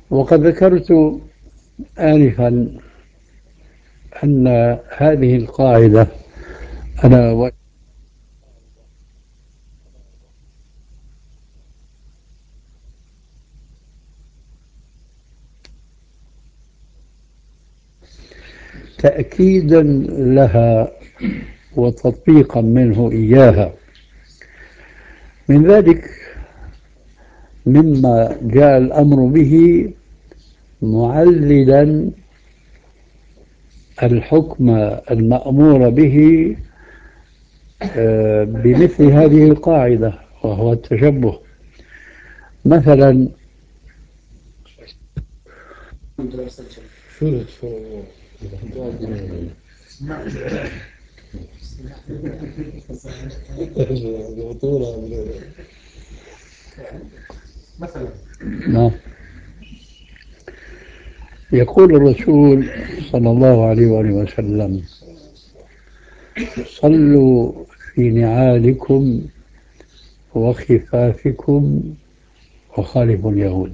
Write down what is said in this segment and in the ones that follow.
وقد ذكرت آنفا أن هذه القاعدة أنا تأكيدا لها وتطبيقا منه إياها. من ذلك مما جاء الأمر به معللا الحكم المأمور به بمثل هذه القاعدة، وهو التشبه. مثلا نعم. يقول الرسول صلى الله عليه وآله وسلم: صلوا في نعالكم وخفافكم وخالفوا اليهود.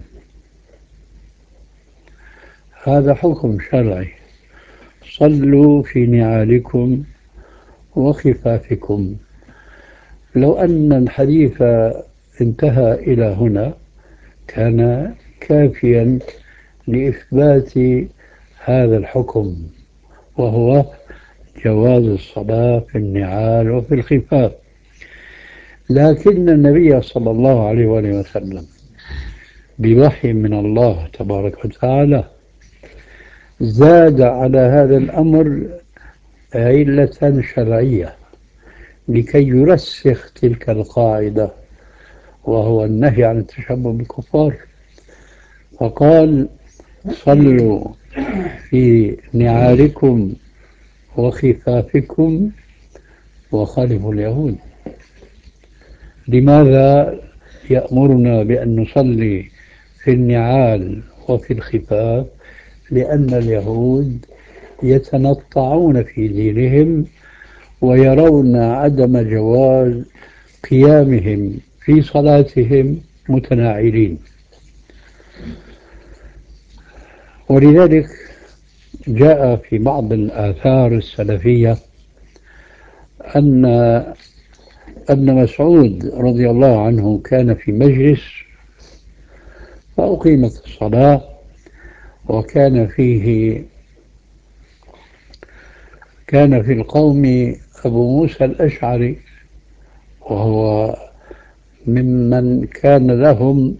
هذا حكم شرعي: صلوا في نعالكم وخفافكم. لو أن الحديث انتهى إلى هنا كان كافيا لإثبات هذا الحكم، وهو جواز الصلاة في النعال وفي الخفاف. لكن النبي صلى الله عليه وآله وسلم بوحي من الله تبارك وتعالى زاد على هذا الأمر علة شرعية لكي يرسخ تلك القاعدة، وهو النهي عن التشبه بالكفار. فقال: صلوا في نعالكم وخفافكم وخالفوا اليهود. لماذا يأمرنا بأن نصلي في النعال وفي الخفاف؟ لأن اليهود يتنطعون في دينهم ويرون عدم جواز قيامهم في صلاتهم متناعلين. ولذلك جاء في بعض الآثار السلفية أن ابن مسعود رضي الله عنه كان في مجلس فأقيمت الصلاة، وكان كان في القوم أبو موسى الأشعري، وهو ممن كان لهم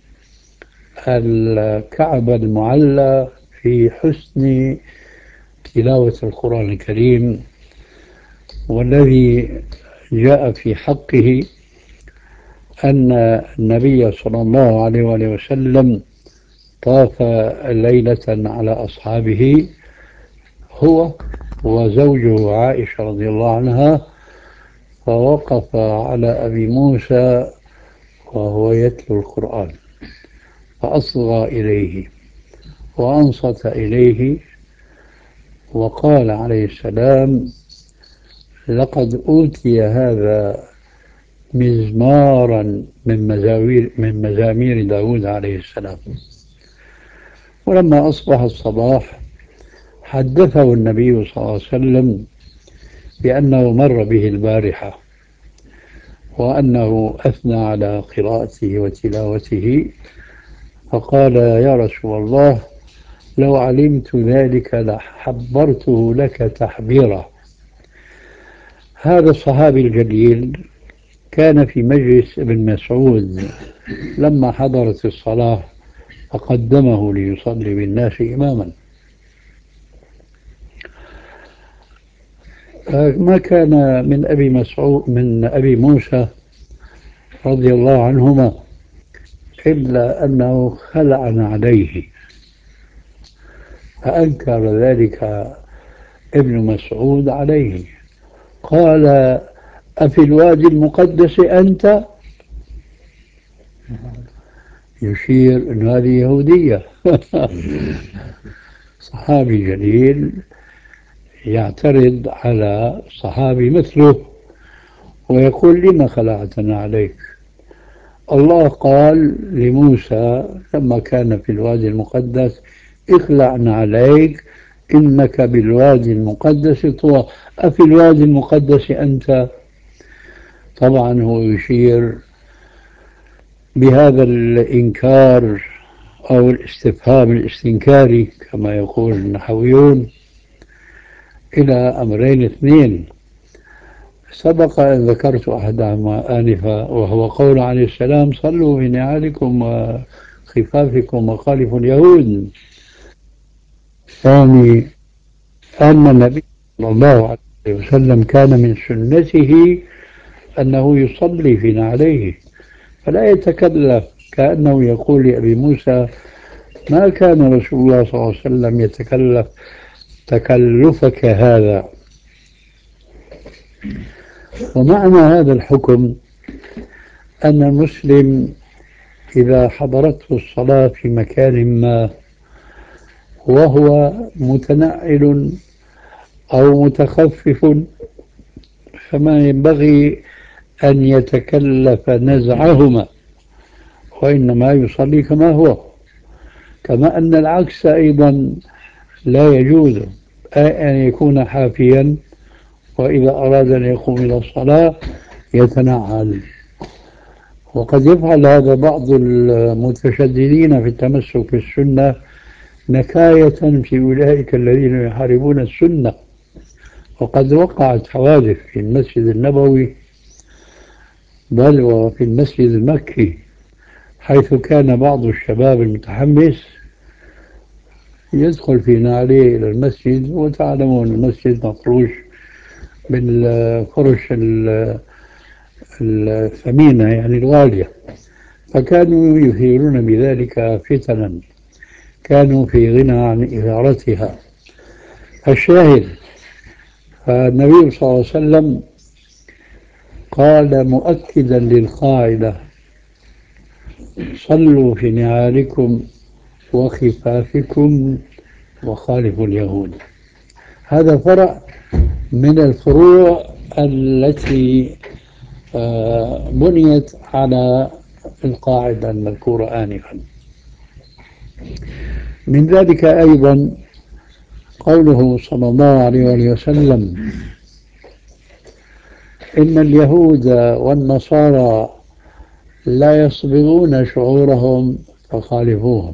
الكعب المعلى في حسن تلاوة القرآن الكريم، والذي جاء في حقه أن النبي صلى الله عليه وآله وسلم طاف ليلة على أصحابه، هو وزوجه عائشة رضي الله عنها، فوقف على أبي موسى وهو يتلو القرآن فأصغى إليه وأنصت إليه وقال عليه السلام: لقد أوتي هذا مزمارا من مزامير داود عليه السلام. ولما أصبح الصباح حدثه النبي صلى الله عليه وسلم بأنه مر به البارحة وأنه أثنى على قراءته وتلاوته، فقال: يا رسول الله، لو علمت ذلك لحبرته لك تحبيرا. هذا الصحابي الجليل كان في مجلس ابن مسعود لما حضرت الصلاة فقدمه ليصلي بالناس إماما. ما كان من أبي مسعود من أبي موسى رضي الله عنهما إلا أنه خلع عليه، فأنكر ذلك ابن مسعود عليه، قال: أفي الوادي المقدس أنت؟ يشير أن هذه يهودية. صحابي جليل يعترض على صحابي مثله ويقول: لما خلعتنا عليك؟ الله قال لموسى لما كان في الوادي المقدس: اخلع عليك إنك بالوادي المقدس طوى. أفي الوادي المقدس أنت؟ طبعا هو يشير بهذا الإنكار أو الاستفهام الاستنكاري كما يقول النحويون إلى أمرين اثنين. سبق أن ذكرت أحدهما آنفا، وهو قول عليه السلام: صلوا في نعالكم وخفافكم وخالفوا اليهود. ثاني، أن النبي صلى الله عليه وسلم كان من سنته أنه يصلي في نعليه، فلا يتكلف، كأنه يقول لأبي موسى: ما كان رسول الله صلى الله عليه وسلم يتكلف تكلفك هذا. ومعنى هذا الحكم أن المسلم إذا حضرته الصلاة في مكان ما وهو متنعل أو متخفف، فما ينبغي أن يتكلف نزعهما، وإنما يصلي كما هو. كما أن العكس أيضا لا يجوز، أن يكون حافيا وإذا أراد أن يقوم إلى الصلاة يتنعل. وقد يفعل هذا بعض المتشددين في التمسك بالسنة نكاية في أولئك الذين يحاربون السنة. وقد وقعت حوادث في المسجد النبوي بل وفي المسجد المكي، حيث كان بعض الشباب المتحمس يدخل في نعليه إلى المسجد، وتعلمون المسجد مفروش بالفرش الثمينة يعني الغالية، فكانوا يثيرون بذلك فتنا كانوا في غنى عن إثارتها. الشاهد، فالنبي صلى الله عليه وسلم قال مؤكدا للقاعدة: صلوا في نعالكم وخفافكم وخالفوا اليهود. هذا فرع من الفروع التي بنيت على القاعدة المذكورة آنفا. من ذلك أيضا قوله صلى الله عليه وآله وسلم: إن اليهود والنصارى لا يصبغون شعورهم فخالفوهم.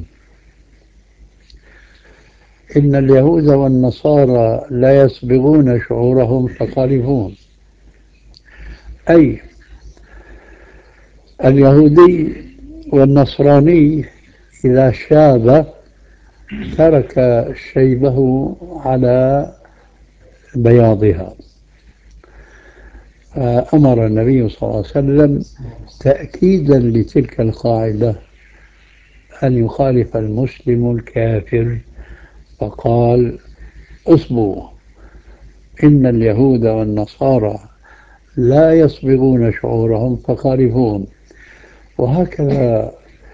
إن اليهود والنصارى لا يصبغون شعورهم فخالفوهم، أي اليهودي والنصراني إذا شاب ترك شيبه على بياضها. فأمر النبي صلى الله عليه وسلم تأكيدا لتلك القاعدة أن يخالف المسلم الكافر، فقال: اصبروا، إن اليهود والنصارى لا يصبغون شعورهم فخالفوهم. وهكذا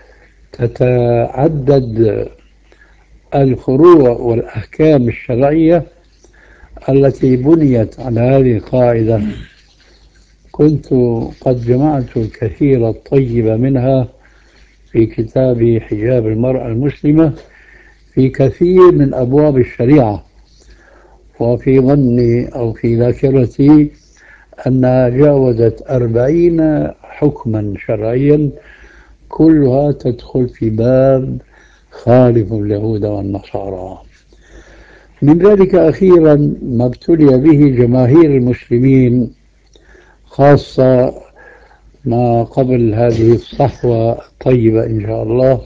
تتعدد الفروع والأحكام الشرعية التي بنيت على هذه القاعدة. كنت قد جمعت الكثير الطيب منها في كتاب حجاب المرأة المسلمة في كثير من أبواب الشريعة، وفي ظني أو في ذاكرتي أنها جاوزت 40 حكما شرعيا، كلها تدخل في باب خالف اليهود والنصارى. من ذلك أخيرا ما ابتلي به جماهير المسلمين، خاصة ما قبل هذه الصحوة الطيبة إن شاء الله،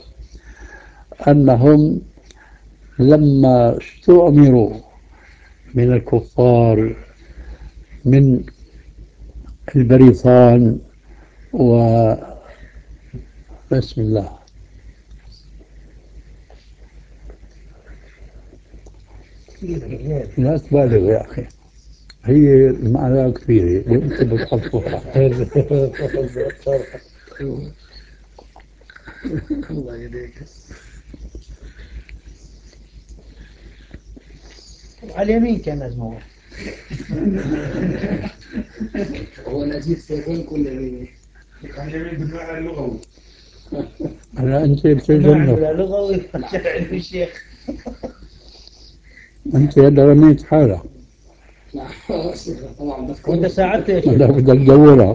أنهم لما استؤمروا من الكفار من البريطان بسم الله، لا تبالغ يا أخي، هي المعنى كثيرة وأنت بتحطها. الله يهديك. على اليمين كان لازم هو نجيب سيكون كل يمين. علمي بالمعنى اللغوي. هلا أنت معنى بتتجنب. لغوي شرعي الشيخ. أنت هلا رميت حالك. نعم. طبعا وانت بذكر. ساعدت يا هلا شيخ. بدك تدورها.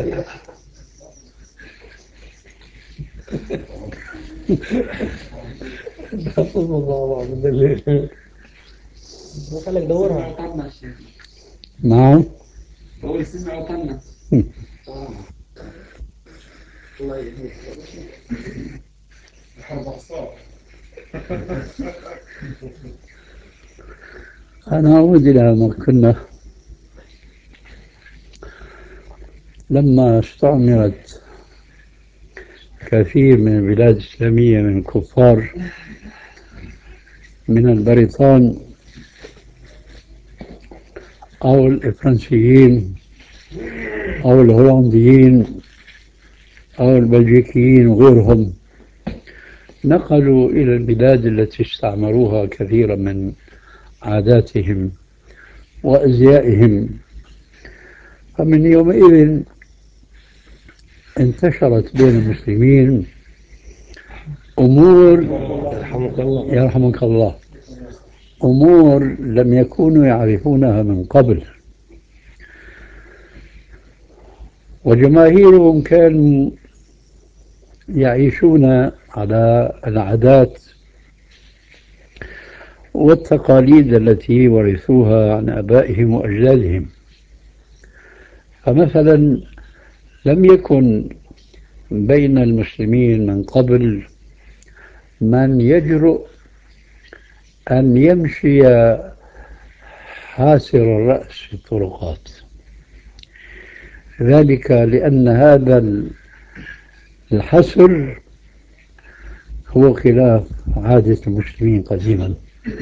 حفظ الله وعبد الله. خليك دورها. عطلنا الشيخ. نعم. بقول سمع عطلنا. الله يهديك. الحرب أعصاب. أنا أعود إلى ما كنا لما استعمرت كثير من البلاد الإسلامية من الكفار من البريطان أو الفرنسيين أو الهولنديين أو البلجيكيين وغيرهم، نقلوا إلى البلاد التي استعمروها كثيرا من عاداتهم وأزيائهم. فمن يومئذ انتشرت بين المسلمين أمور، يرحمك الله، يرحمك الله، أمور لم يكونوا يعرفونها من قبل. وجماهيرهم كانوا يعيشون على العادات والتقاليد التي ورثوها عن آبائهم وأجدادهم. فمثلا لم يكن بين المسلمين من قبل من يجرؤ أن يمشي حاسر الرأس في الطرقات، ذلك لأن هذا الحسر هو خلاف عادة المسلمين قديما.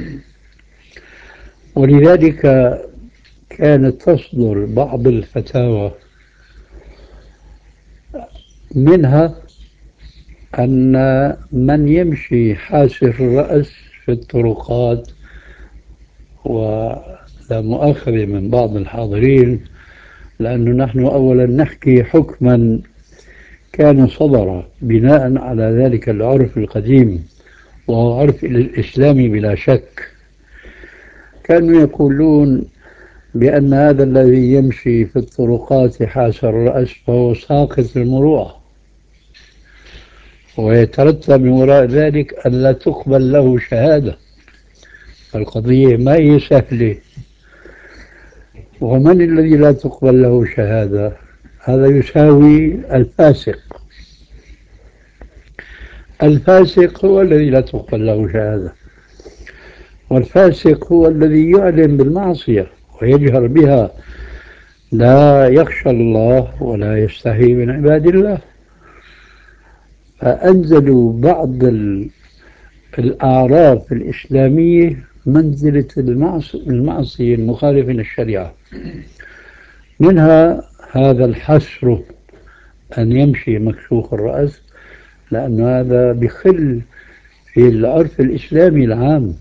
ولذلك كانت تصدر بعض الفتاوى، منها أن من يمشي حاسر الرأس في الطرقات، ولا مؤاخذة من بعض الحاضرين لأنه نحن أولا نحكي حكما كان صدر بناء على ذلك العرف القديم وهو عرف الإسلام بلا شك، كانوا يقولون بأن هذا الذي يمشي في الطرقات حاسر الرأس فهو ساقط المروءة، ويترتب من وراء ذلك أن لا تقبل له شهادة. القضية ما هي سهلة. ومن الذي لا تقبل له شهادة؟ هذا يساوي الفاسق. الفاسق هو الذي لا تقبل له شهادة، والفاسق هو الذي يعلن بالمعصية ويجهر بها، لا يخشى الله ولا يستحي من عباد الله. فأنزلوا بعض الأعراف الإسلامية منزلة المعصية المخالفة للشريعة، منها هذا الحسر، أن يمشي مكشوف الرأس، لأن هذا بخل في العرف الإسلامي العام.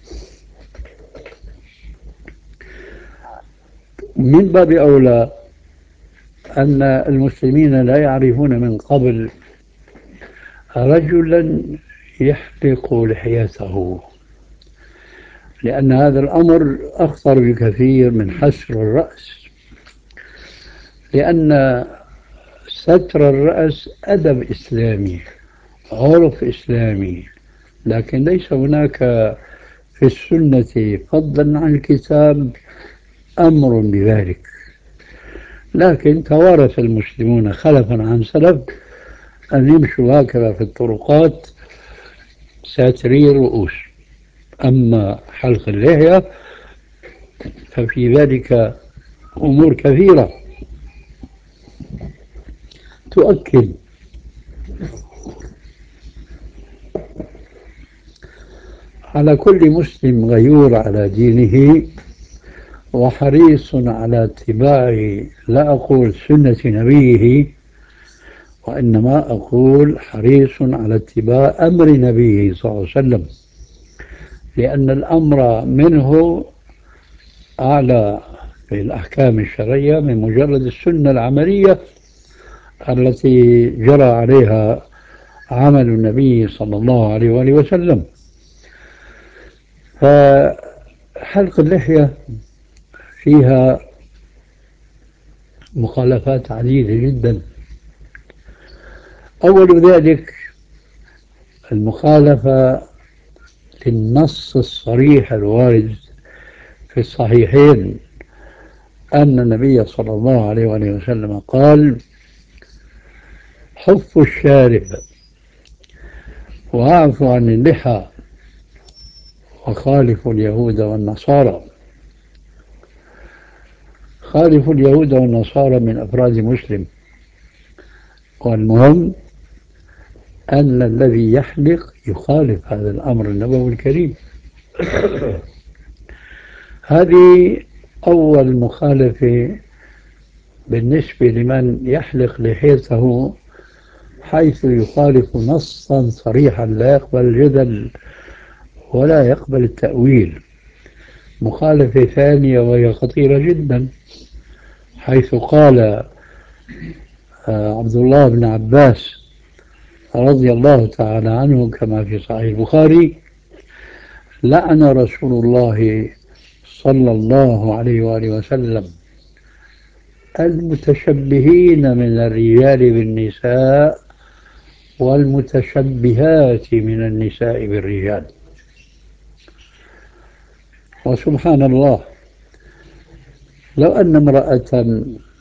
من باب أولى أن المسلمين لا يعرفون من قبل رجلا يحلق لحيته، لأن هذا الأمر أخطر بكثير من حسر الرأس، لأن ستر الرأس أدب إسلامي، عرف إسلامي، لكن ليس هناك في السنة فضلا عن الكتاب أمر بذلك. لكن توارث المسلمون خلفا عن سلف أن يمشوا هكذا في الطرقات ساتري الرؤوس. أما حلق اللحية ففي ذلك أمور كثيرة تؤكد على كل مسلم غيور على دينه وحريص على اتباع، لا أقول سنة نبيه، وإنما أقول حريص على اتباع أمر نبيه صلى الله عليه وسلم، لأن الأمر منه أعلى في الأحكام الشرعية من مجرد السنة العملية التي جرى عليها عمل النبي صلى الله عليه وآله وسلم. فحلق اللحية فيها مخالفات عديدة جدا. أول ذلك المخالفة للنص الصريح الوارد في الصحيحين أن النبي صلى الله عليه وآله وسلم قال: حفوا الشارب واعفوا عن اللحى وخالفوا اليهود والنصارى. خالفوا اليهود والنصارى من أفراد مسلم، والمهم أن الذي يحلق يخالف هذا الأمر النبوي الكريم. هذه أول مخالفة بالنسبة لمن يحلق لحيته، حيث يخالف نصا صريحا لا يقبل الجدل ولا يقبل التأويل. مخالفة ثانية وهي خطيرة جدا، حيث قال عبد الله بن عباس رضي الله تعالى عنه كما في صحيح البخاري: لعن رسول الله صلى الله عليه وآله وسلم المتشبهين من الرجال بالنساء والمتشبهات من النساء بالرجال. وسبحان الله، لو أن امرأة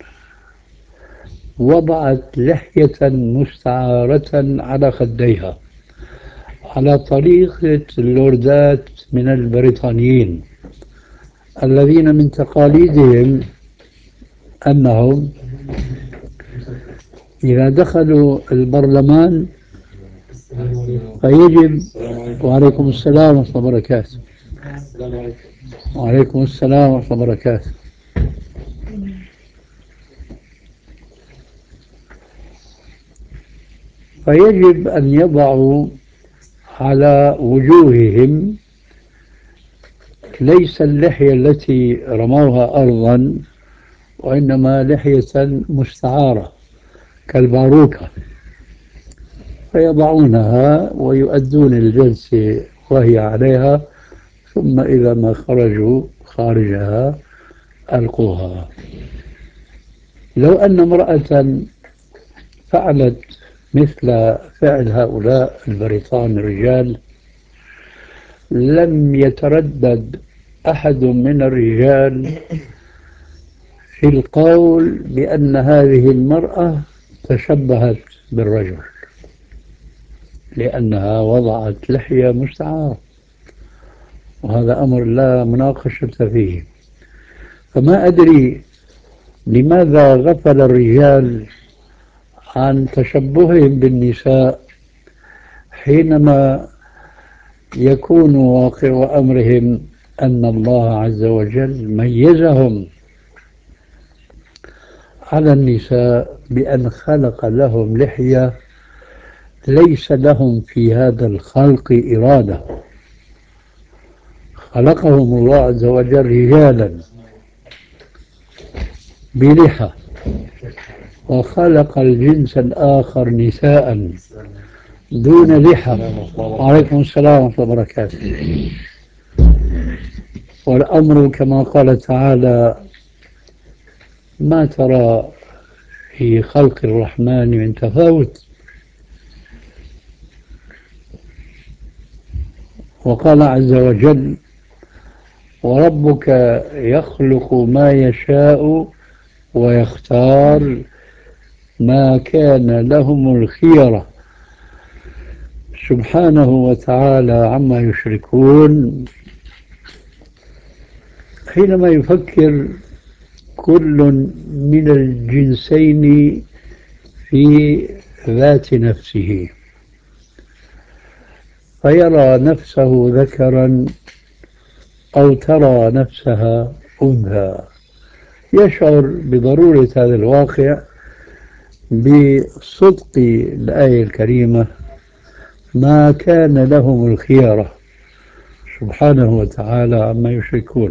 وضعت لحية مستعارة على خديها على طريقة اللوردات من البريطانيين الذين من تقاليدهم أنهم إذا دخلوا البرلمان فيجب، وعليكم السلام ورحمة الله وبركاته، وعليكم السلام ورحمة الله وبركاته، فيجب أن يضعوا على وجوههم ليس اللحية التي رموها أرضا، وإنما لحية مستعارة كالباروكة، فيضعونها ويؤدون الجلسة وهي عليها، ثم إذا ما خرجوا خارجها ألقوها. لو أن امرأة فعلت مثل فعل هؤلاء البريطان الرجال، لم يتردد أحد من الرجال في القول بأن هذه المرأة تشبهت بالرجل، لأنها وضعت لحية مستعارة، وهذا أمر لا مناقشة فيه. فما أدري لماذا غفل الرجال عن تشبههم بالنساء حينما يكون واقع أمرهم أن الله عز وجل ميزهم على النساء بأن خلق لهم لحية ليس لهم في هذا الخلق إرادة. خلقهم الله عز وجل رجالا بلحى، وخلق الجنس الآخر نساء دون لحى. وعليكم السلام ورحمة الله وبركاته. والأمر كما قال تعالى: ما ترى في خلق الرحمن من تفاوت. وقال عز وجل: وربك يخلق ما يشاء ويختار ما كان لهم الخيرة. سبحانه وتعالى عما يشركون. حينما يفكر كل من الجنسين في ذات نفسه فيرى نفسه ذكرا أو ترى نفسها أنثى، يشعر بضرورة هذا الواقع بصدق الآية الكريمة: ما كان لهم الخيرة، سبحانه وتعالى عما يشركون.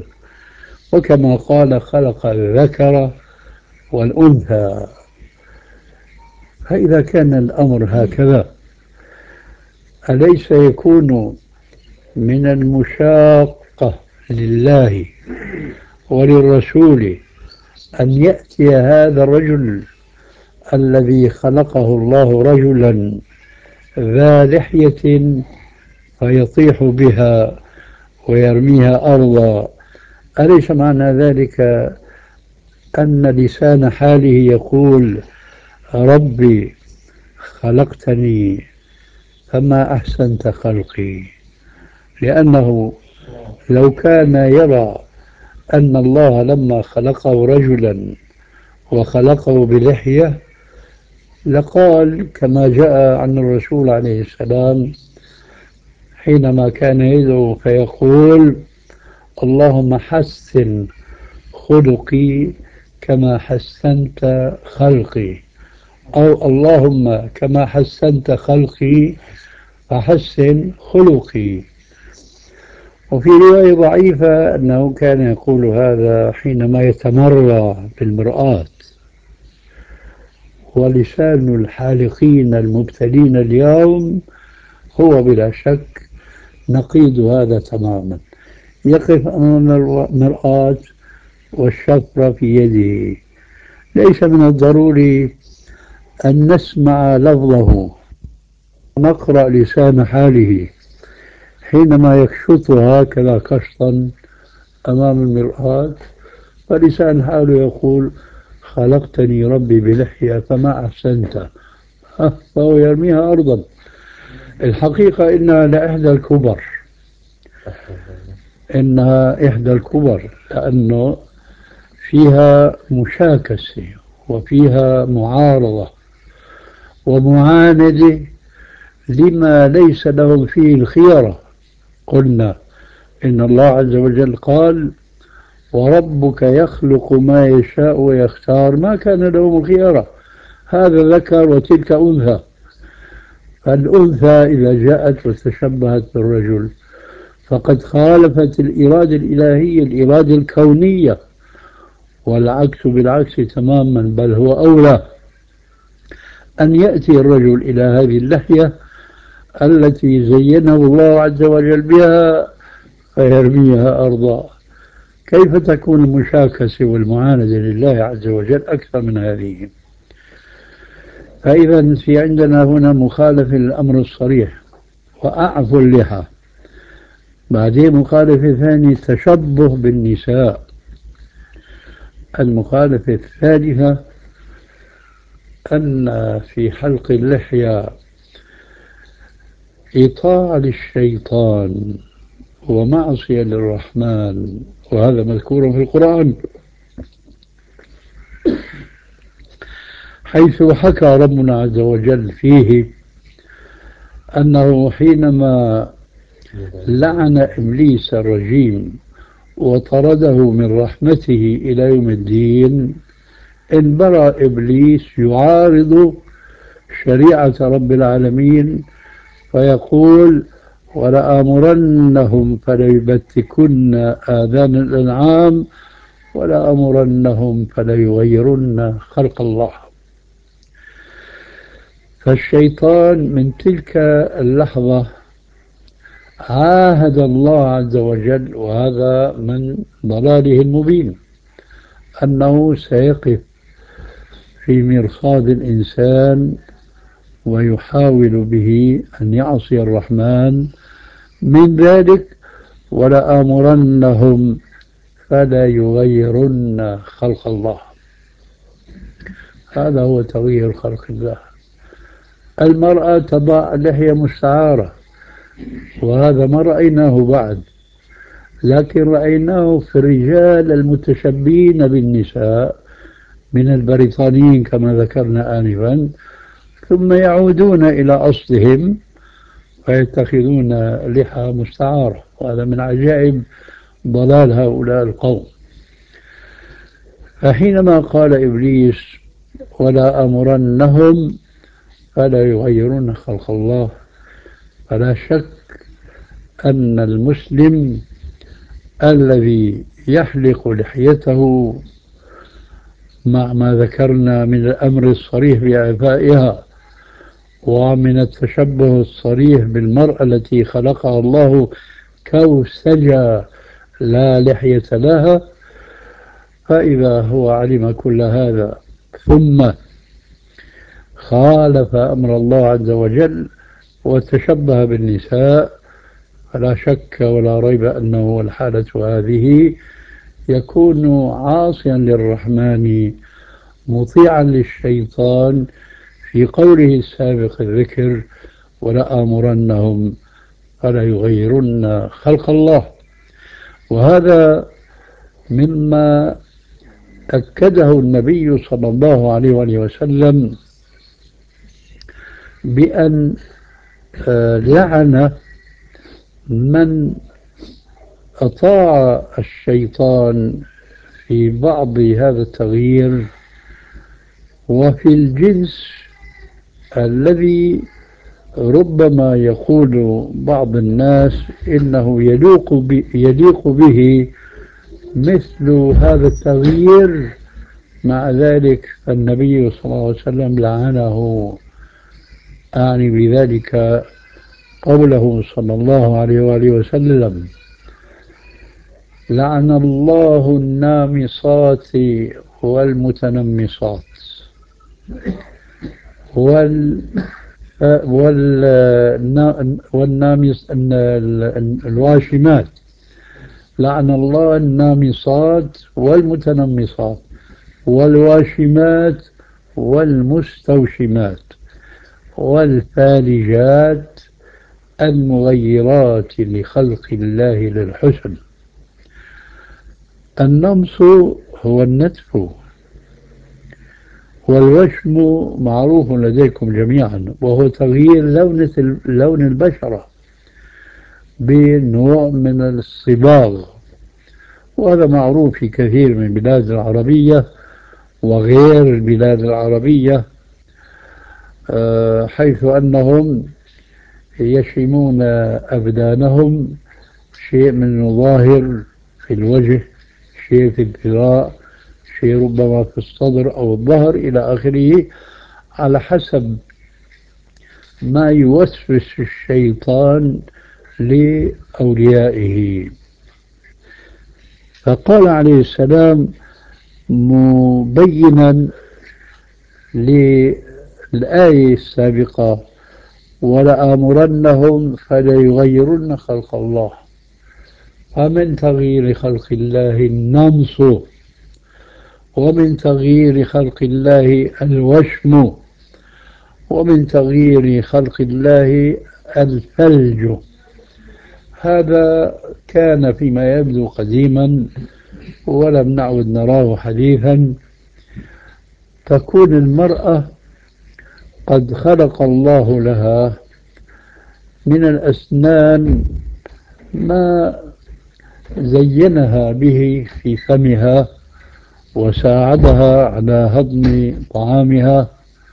وكما قال: خلق الذكر والأنثى. فإذا كان الأمر هكذا أليس يكون من المشاقة لله وللرسول أن يأتي هذا الرجل الذي خلقه الله رجلا ذا لحية فيطيح بها ويرميها أرضا؟ أليس معنى ذلك أن لسان حاله يقول ربي خلقتني فما أحسنت خلقي؟ لأنه لو كان يرى أن الله لما خلقه رجلا وخلقه بلحية لقال كما جاء عن الرسول عليه السلام حينما كان يدعو فيقول اللهم حسن خلقي كما حسنت خلقي، أو اللهم كما حسنت خلقي فحسن خلقي. وفي رواية ضعيفة أنه كان يقول هذا حينما يتمرى في المرآة. ولسان الحالقين المبتلين اليوم هو بلا شك نقيض هذا تماما. يقف أمام المرآة والشفرة في يده، ليس من الضروري أن نسمع لفظه نقرأ لسان حاله حينما يكشطها هكذا كشطا أمام المرآة، فلسان حاله يقول خلقتني ربي بلحية فما أحسنت، فهو يرميها أرضا. الحقيقة إنها لإحدى الكبر، إنها إحدى الكبر لأنه فيها مشاكسة وفيها معارضة ومعاندة لما ليس لهم فيه الخيرة. قلنا إن الله عز وجل قال وربك يخلق ما يشاء ويختار، ما كان لهم الخيرة، هذا ذكر وتلك أنثى. فالأنثى إذا جاءت وتشبهت بالرجل فقد خالفت الإرادة الإلهية الإرادة الكونية، والعكس بالعكس تماما، بل هو أولى أن يأتي الرجل إلى هذه اللحية التي زينه الله عز وجل بها فيرميها أرضا. كيف تكون المشاكسة والمعاندة لله عز وجل أكثر من هذه؟ فإذا في عندنا هنا مخالفة للأمر الصريح وأعفوا اللحى. بعدين مخالفة ثانية تشبه بالنساء. المخالفة الثالثة أن في حلق اللحية إطاعة للشيطان ومعصية للرحمن، وهذا مذكور في القرآن، حيث حكى ربنا عز وجل فيه أنه حينما لعن إبليس الرجيم وطرده من رحمته إلى يوم الدين انبرى إبليس يعارض شريعة رب العالمين فيقول ولآمرنهم فليبتكن آذان الأنعام ولآمرنهم فليغيرن خلق الله. فالشيطان من تلك اللحظة عاهد الله عز وجل، وهذا من ضلاله المبين، أنه سيقف في مرصاد الإنسان ويحاول به أن يعصي الرحمن. من ذلك ولآمرنهم فلا يغيرن خلق الله، هذا هو تغيير خلق الله. المرأة تضع لحية مستعارة، وهذا ما رأيناه بعد، لكن رأيناه في الرجال المتشبهين بالنساء من البريطانيين كما ذكرنا آنفا، ثم يعودون إلى أصلهم ويتخذون لحى مستعارة، وهذا من عجائب ضلال هؤلاء القوم. فحينما قال إبليس ولا أمرنهم فلا يغيرون خلق الله، فلا شك أن المسلم الذي يحلق لحيته مع ما ذكرنا من الأمر الصريح بإعفائها ومن التشبه الصريح بالمرأة التي خلقها الله كوسجة لا لحية لها، فإذا هو علم كل هذا ثم خالف أمر الله عز وجل وتشبه بالنساء، فلا شك ولا ريب أنه الحالة هذه يكون عاصيا للرحمن مطيعا للشيطان في قوله السابق الذكر: ولآمرنهم فلا يغيرن خلق الله. وهذا مما أكده النبي صلى الله عليه وآله وسلم بأن لعن من أطاع الشيطان في بعض هذا التغيير، وفي الجنس الذي ربما يقول بعض الناس إنه يليق به مثل هذا التغيير، مع ذلك النبي صلى الله عليه وسلم لعنه. أعني بذلك قوله صلى الله عليه وآله وسلم: لعن الله النامصات والمتنمصات الواشمات. لعن الله النامصات والمتنمصات والواشمات والمستوشمات والفالجات المغيرات لخلق الله للحسن. النمص هو النتف، والوشم معروف لديكم جميعا، وهو تغيير لون البشرة بنوع من الصباغ، وهذا معروف في كثير من البلاد العربية وغير البلاد العربية، حيث أنهم يشمون أبدانهم، شيء من الظاهر في الوجه، شيء في الذراع، شيء ربما في الصدر أو الظهر إلى آخره، على حسب ما يوسوس الشيطان لأوليائه. فقال عليه السلام مبينا للآية السابقة: ولآمرنهم فليغيرن خلق الله. فمن تغيير خلق الله النمص، ومن تغيير خلق الله الوشم، ومن تغيير خلق الله الثلج. هذا كان فيما يبدو قديما ولم نعد نراه حديثا. تكون المرأة قد خلق الله لها من الأسنان ما زينها به في فمها وساعدها على هضم طعامها،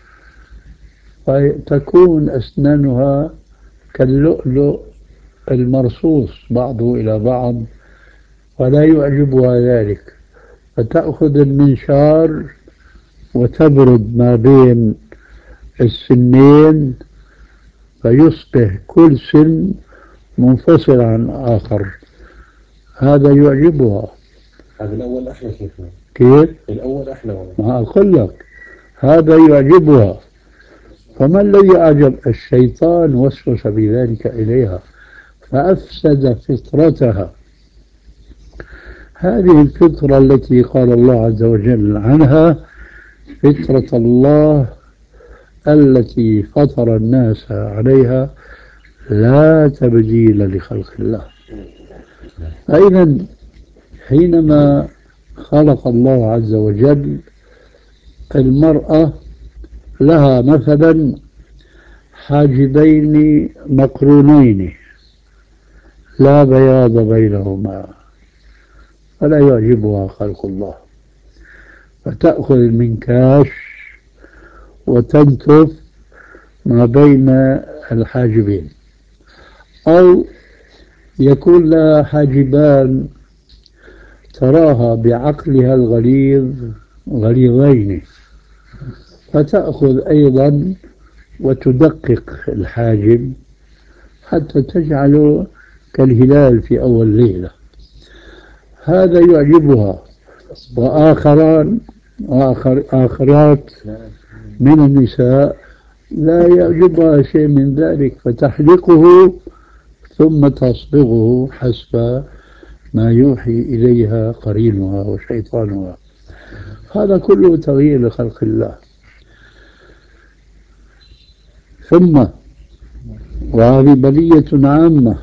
فتكون أسنانها كاللؤلؤ المرصوص بعضه إلى بعض، ولا يعجبها ذلك، فتأخذ المنشار وتبرد ما بين السنين، فيصبح كل سن منفصل عن آخر. هذا يعجبها. هذا الأول أحلى شيخنا. كيف؟ الأول أحلى والله. ما أقول لك هذا يعجبها. فما الذي أعجب؟ الشيطان وسوس بذلك إليها فأفسد فطرتها، هذه الفطرة التي قال الله عز وجل عنها: فطرة الله التي فطر الناس عليها لا تبديل لخلق الله. فإذا حينما خلق الله عز وجل المرأة لها مثلا حاجبين مقرونين لا بياض بينهما، فلا يعجبها خلق الله، فتأخذ المنكاش وتنتف ما بين الحاجبين. أو يكون لها حاجبان تراها بعقلها الغليظ غليظين، فتأخذ أيضا وتدقق الحاجب حتى تجعله كالهلال في أول ليلة. هذا يعجبها. آخرات من النساء لا يعجبها شيء من ذلك، فتحلقه ثم تصبغه حسب ما يوحي إليها قرينها وشيطانها. هذا كله تغيير لخلق الله. ثم وهذه بلية عامة،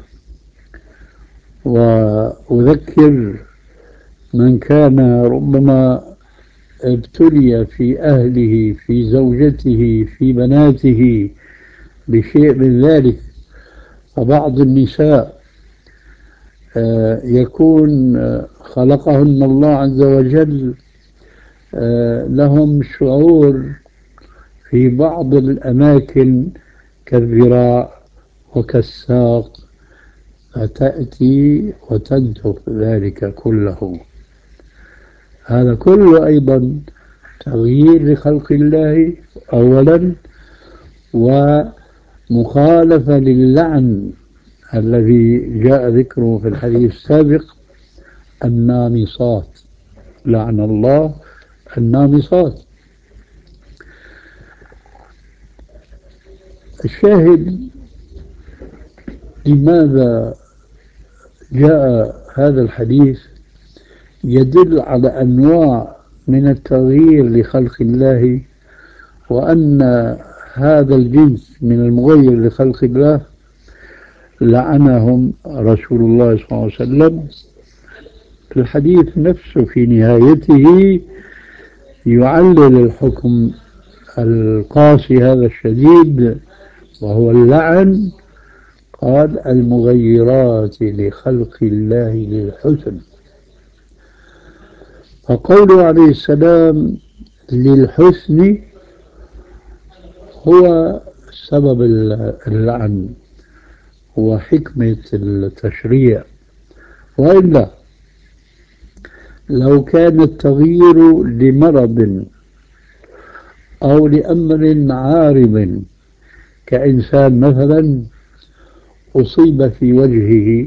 وأذكر من كان ربما ابتلي في أهله في زوجته في بناته بشيء من ذلك. فبعض النساء يكون خلقهن الله عز وجل لهم شعور في بعض الأماكن كالذراع وكالساق، فتأتي وتنتف ذلك كله. هذا كله أيضا تغيير لخلق الله أولا، ومخالفة للعن الذي جاء ذكره في الحديث السابق: النامصات، لعن الله النامصات. الشاهد، لماذا جاء هذا الحديث؟ يدل على أنواع من التغيير لخلق الله، وأن هذا الجنس من المغير لخلق الله لعنهم رسول الله صلى الله عليه وسلم. الحديث نفسه في نهايته يعلل الحكم القاسي هذا الشديد وهو اللعن. قال: المغيرات لخلق الله للحسن. فقوله عليه السلام للحسن هو سبب اللعن وحكمة التشريع. وإلا لو كان التغيير لمرض أو لأمر عارض، كإنسان مثلا أصيب في وجهه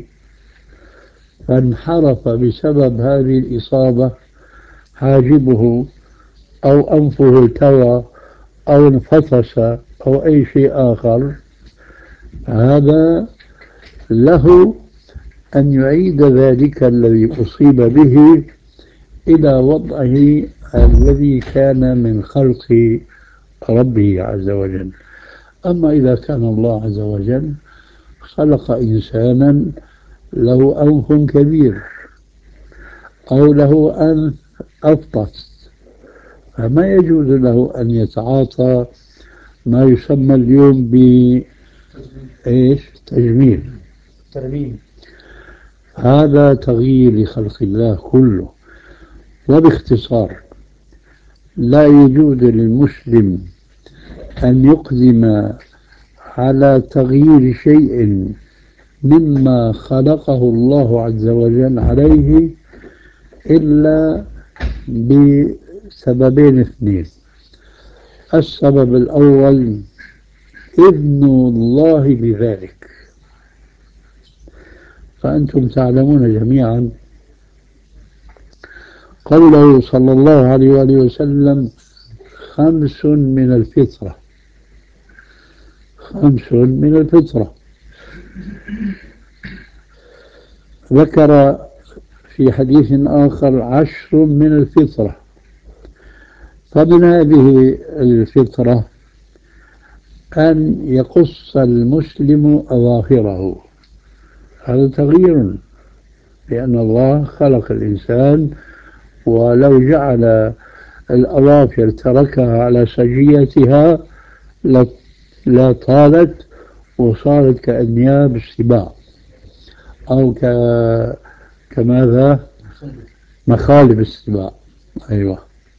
فانحرف بسبب هذه الإصابة حاجبه أو أنفه التوى أو انفطس أو أي شيء آخر، هذا له أن يعيد ذلك الذي أصيب به إلى وضعه الذي كان من خلق ربه عز وجل. أما إذا كان الله عز وجل خلق إنسانا له أنف كبير أو له أنف أفطس، فما يجوز له أن يتعاطى ما يسمى اليوم تجميل. هذا تغيير لخلق الله كله. وباختصار، لا يجوز للمسلم أن يقدم على تغيير شيء مما خلقه الله عز وجل عليه إلا بسببين اثنين. السبب الأول إذن الله بذلك. فأنتم تعلمون جميعا قوله صلى الله عليه وآله وسلم: 5 من الفطرة. 5 من الفطرة. ذكر في حديث آخر 10 من الفطرة. فمن هذه الفطرة أن يقص المسلم أظافره. هذا تغيير، لأن الله خلق الإنسان، ولو جعل الأظافر تركها على سجيتها لا طالت وصارت كأنياب السباع أو كماذا؟ مخالب السباع. أيوة.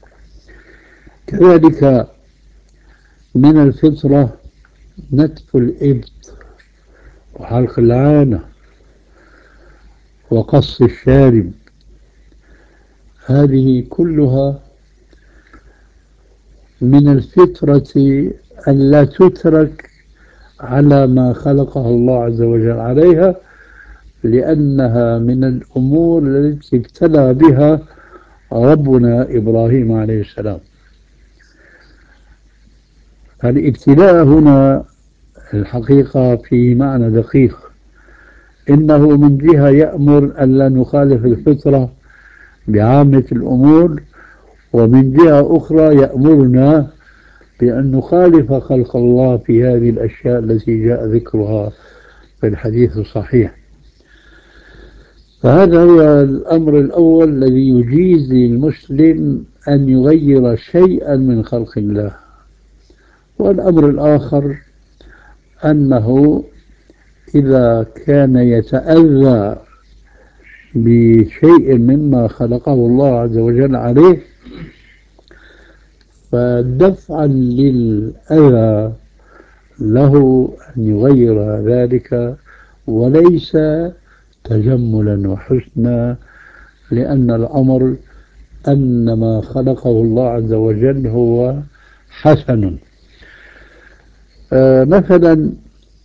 كذلك من الفطرة نتف الإبط وحلق العانة وقص الشارب. هذه كلها من الفطرة أن لا تترك على ما خلقها الله عز وجل عليها، لأنها من الأمور التي ابتلى بها ربنا إبراهيم عليه السلام. الابتلاء هنا الحقيقة في معنى دقيق، إنه من جهة يأمر ألا نخالف الفطرة بعامة الأمور، ومن جهة أخرى يأمرنا بأن نخالف خلق الله في هذه الأشياء التي جاء ذكرها في الحديث الصحيح. فهذا هو الأمر الأول الذي يجيز للمسلم أن يغير شيئا من خلق الله. والأمر الآخر أنه إذا كان يتأذى بشيء مما خلقه الله عز وجل عليه، فدفعا للأذى له أن يغير ذلك، وليس تجملا وحسنا، لأن الأمر أن ما خلقه الله عز وجل هو حسن. مثلا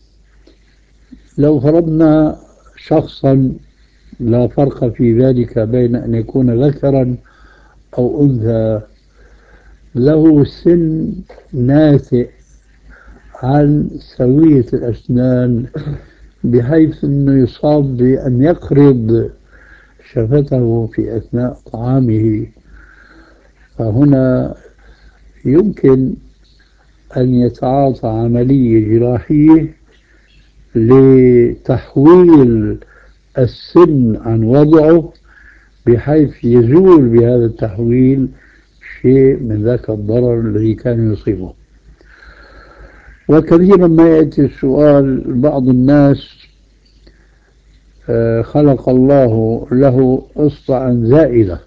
لو فرضنا شخصا لا فرق في ذلك بين أن يكون ذكرا أو أنثى، له سن ناتئ عن سوية الأسنان، بحيث أنه يصاب بأن يقرض شفته في أثناء طعامه، فهنا يمكن أن يتعاطى عملية جراحية لتحويل السن عن وضعه، بحيث يزول بهذا التحويل شيء من ذاك الضرر الذي كان يصيبه. وكثيرا ما يأتي السؤال، بعض الناس خلق الله له إصبعا زائدة،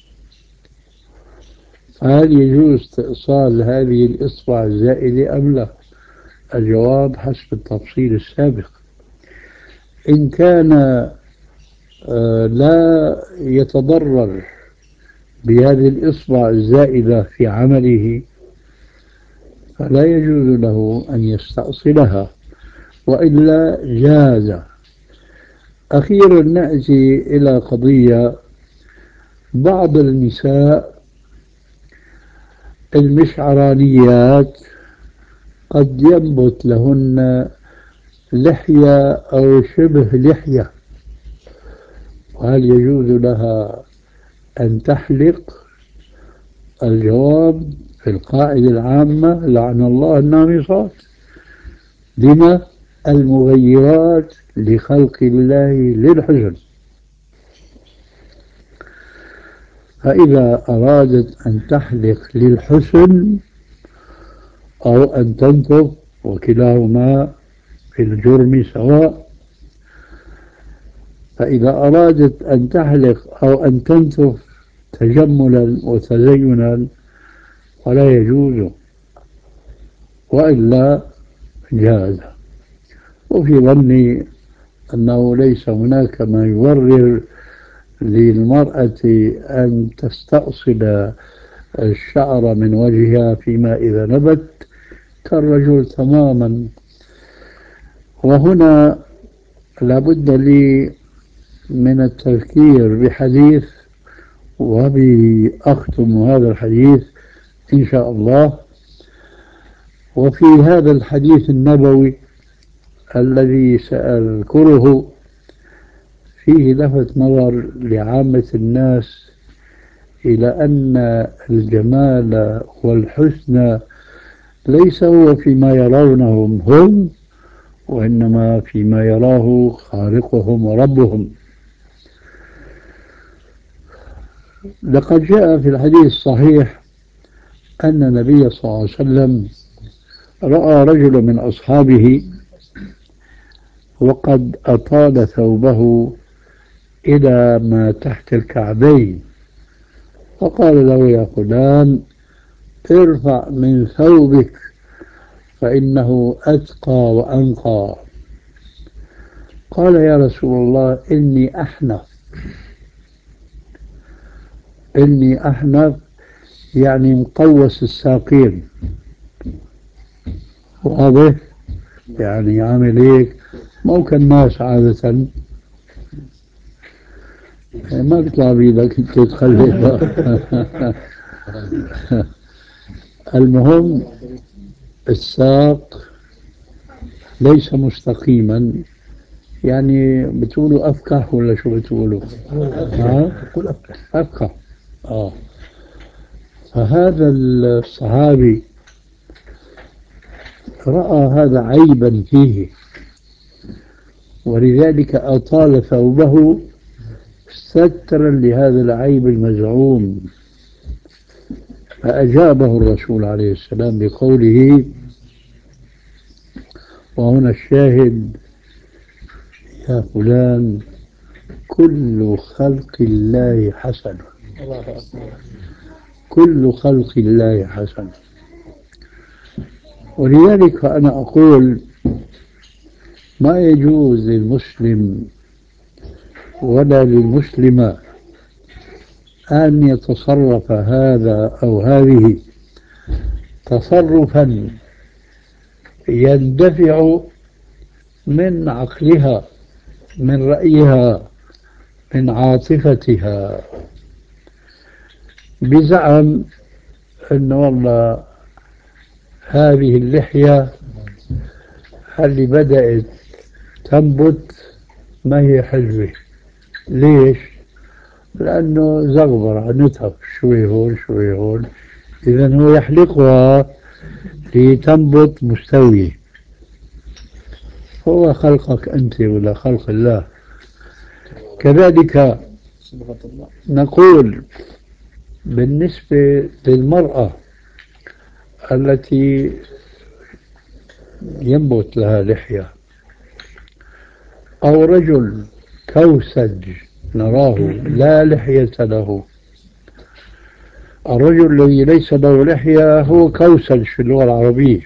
فهل يجوز استئصال هذه الإصبع الزائدة أم لا؟ الجواب حسب التفصيل السابق. إن كان لا يتضرر بهذه الإصبع الزائدة في عمله، فلا يجوز له أن يستأصلها، وإلا جاز. أخيرا نأتي إلى قضية بعض النساء المشعرانيات قد ينبت لهن لحية أو شبه لحية، وهل يجوز لها أن تحلق؟ الجواب في القاعدة العامة: لعن الله النامصات. لما؟ المغيرات لخلق الله للحسن. فإذا أرادت أن تحلق للحسن أو أن تنتف، وكلاهما في الجرم سواء، فإذا أرادت أن تحلق أو أن تنتف تجملا وتزينا فلا يجوز، وإلا جاز. وفي ظني أنه ليس هناك ما يبرر للمرأة أن تستأصل الشعر من وجهها فيما إذا نبت كالرجل تماما. وهنا لابد لي من التذكير بحديث، وبأختم هذا الحديث إن شاء الله. وفي هذا الحديث النبوي الذي سأذكره فيه لفت نظر لعامة الناس إلى أن الجمال والحسن ليس هو فيما يرونهم هم، وإنما فيما يراه خالقهم وربهم. لقد جاء في الحديث الصحيح أن النبي صلى الله عليه وسلم رأى رجل من أصحابه وقد أطال ثوبه إلى ما تحت الكعبين، فقال له: يا فلان، ارفع من ثوبك فإنه أتقى وأنقى. قال: يا رسول الله، إني أحنف يعني مقوس الساقين، واضح؟ يعني عامل هيك، مو كالناس عادة ما بيطلع بيدك انت تخلي. المهم الساق ليس مستقيما، يعني بتقولوا أفكه ولا شو بتقولوا؟ بقول أفكار. أفكه. فهذا الصحابي رأى هذا عيبا فيه، ولذلك أطال ثوبه سترا لهذا العيب المزعوم. فأجابه الرسول عليه السلام بقوله، وهنا الشاهد: يا فلان كل خلق الله حسن. كل خلق الله حسن. ولذلك أنا أقول ما يجوز للمسلم ولا للمسلمة أن يتصرف هذا أو هذه تصرفا يندفع من عقلها، من رأيها، من عاطفتها، بزعم أن والله هذه اللحية اللي بدأت تنبت ما هي حلوة. ليش؟ لأنه زغبرة نتف شوي هون شوي هون، إذا هو يحلقها لتنبت مستوية. هو خلقك أنت ولا خلق الله؟ كذلك نقول بالنسبة للمرأة التي ينبت لها لحية، أو رجل كوسج نراه لا لحية له. الرجل الذي ليس له لحية هو كوسج في اللغة العربية.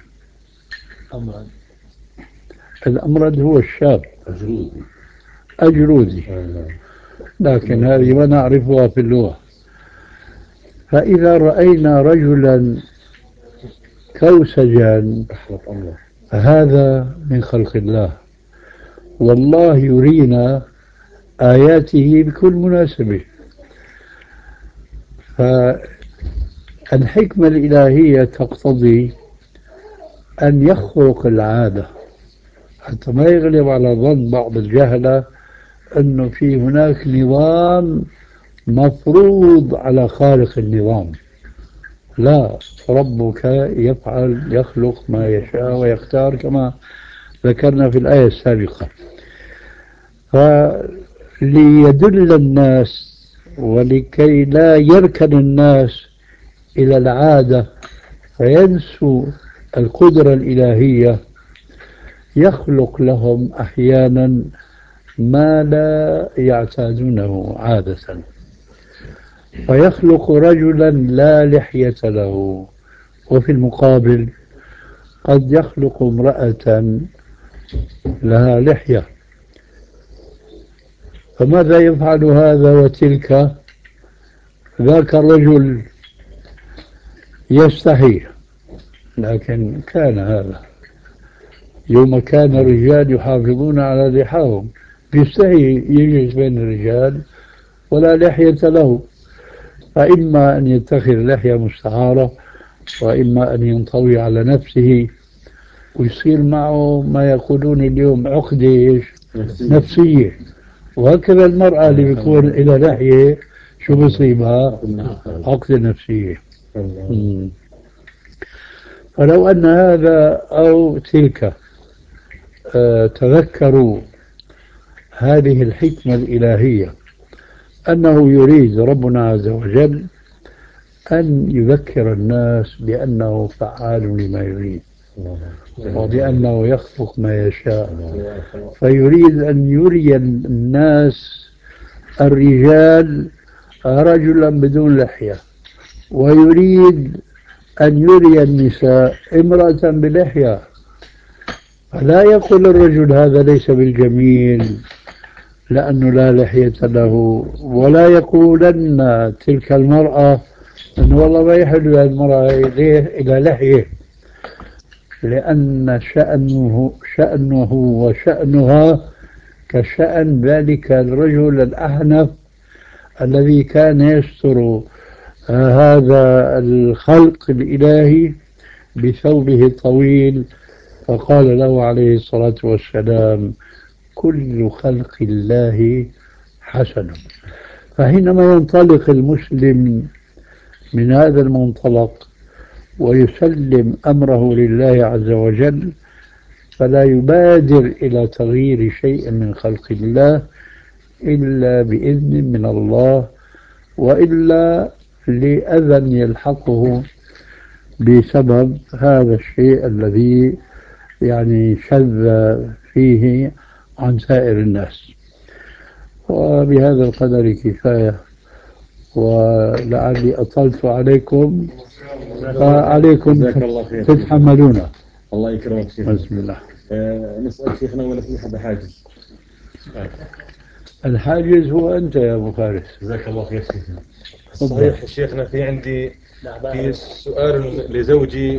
الأمرد هو الشاب أجرودي، لكن هذه ما نعرفها في اللغة. فإذا رأينا رجلا كوسجا فهذا من خلق الله، والله يرينا آياته بكل مناسبة. فالحكمة الإلهية تقتضي أن يخرق العادة حتى ما يغلب على ظن بعض الجهلة أنه في هناك نظام مفروض على خالق النظام. لا، ربك يفعل يخلق ما يشاء ويختار كما ذكرنا في الآية السابقة. فليدل الناس ولكي لا يركن الناس إلى العادة فينسوا القدرة الإلهية، يخلق لهم أحيانا ما لا يعتادونه عادة، فيخلق رجلا لا لحية له، وفي المقابل قد يخلق امرأة لها لحية. فماذا يفعل هذا وتلك؟ ذاك الرجل يستحي، لكن كان هذا يوم كان الرجال يحافظون على لحاهم، يستحي يجلس بين الرجال ولا لحية له. فإما أن يتخذ لحية مستعارة، وإما أن ينطوي على نفسه ويصير معه ما يقولون اليوم عقدة نفسية. وهكذا المرأة اللي بيكون إلى لحية شو بصيبها؟ عقدة نفسية. فلو أن هذا أو تلك تذكروا هذه الحكمة الإلهية، أنه يريد ربنا عز وجل أن يذكر الناس بأنه فعال لما يريد، وبأنه يخلق ما يشاء. فيريد أن يري الناس الرجال رجلا بدون لحية، ويريد أن يري النساء امرأة بلحية. فلا يقول الرجل هذا ليس بالجميل لأنه لا لحية له، ولا يقولن تلك المرأة أنه والله ما يحل المرأة إلى لحية، لأن شأنه وشأنها كشأن ذلك الرجل الأحنف الذي كان يستر هذا الخلق الإلهي بثوبه الطويل، فقال له عليه الصلاة والسلام: كل خلق الله حسن. فحينما ينطلق المسلم من هذا المنطلق ويسلم أمره لله عز وجل، فلا يبادر إلى تغيير شيء من خلق الله إلا بإذن من الله، وإلا لأذى يلحقه بسبب هذا الشيء الذي يعني شذ فيه عن سائر الناس. وبهذا القدر كفاية، ولعلي أطلت عليكم فعليكم تتحملون. الله يكرمك شيخنا. بسم الله. نسأل شيخنا ولا في حد حاجز؟ الحاجز هو أنت يا أبو فارس. جزاك الله خير شيخنا. صحيح شيخنا، في عندي سؤال لزوجي